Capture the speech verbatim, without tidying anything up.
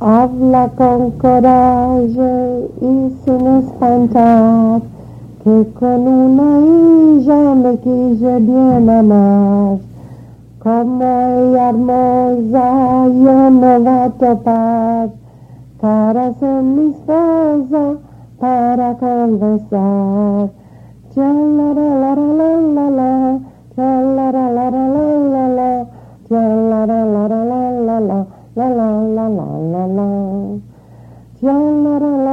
Habla con coraje y sin espantar, que con una ella me quise bien amar. Como ella hermosa yo no va a topar, caras en mi esposa para conversar. Cha la la la la la la, cha la la la la la la, cha la la la la la la la la la la la la, cha la la